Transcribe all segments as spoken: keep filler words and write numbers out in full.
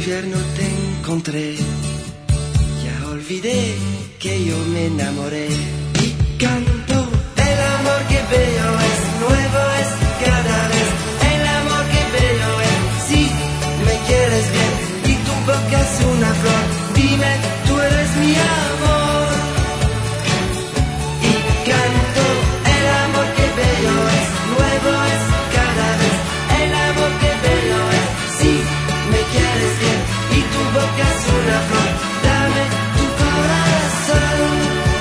invierno te encontré, ya olvidé que yo me enamoré y canto. El amor que veo es nuevo, es cada vez. El amor que veo es si me quieres bien y tu boca es una flor. Dime, tú eres mi amor. Y canto. El amor que veo es nuevo, es cada vez. El amor que veo es si me quieres bien y tu boca es una flor. Dame tu corazón.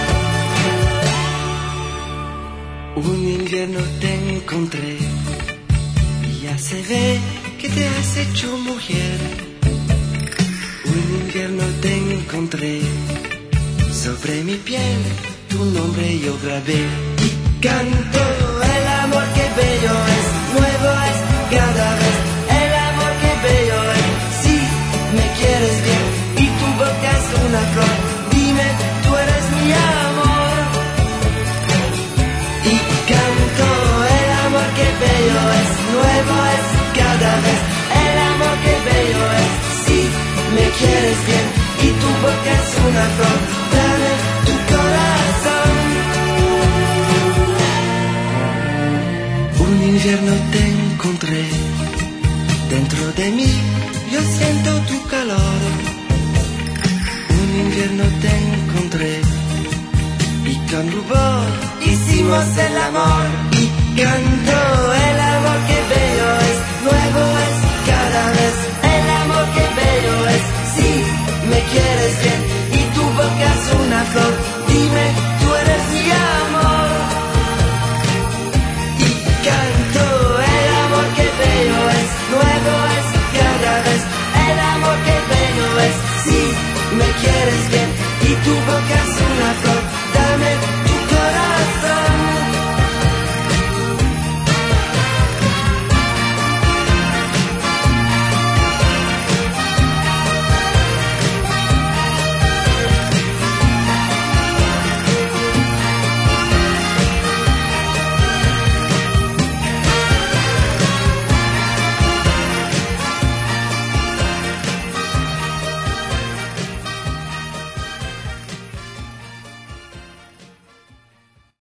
Un invierno te encontré y ya se ve que te has hecho mujer. Un invierno te encontré, sobre mi piel tu nombre yo grabé y canto. El amor que veo es nuevo, es cada vez. El amor que veo es si me quieres bien y tu boca es una flor. Dime, tú eres mi amor. Y canto. El amor que veo es nuevo, es cada vez. El amor que veo es si me quieres bien y tu boca es una flor. Dame tu corazón. Un invierno te encontré, dentro de mí yo siento tu calor. Un invierno te encontré y con rubor hicimos el amor. Y canto. El amor que veo es nuevo, es cada vez.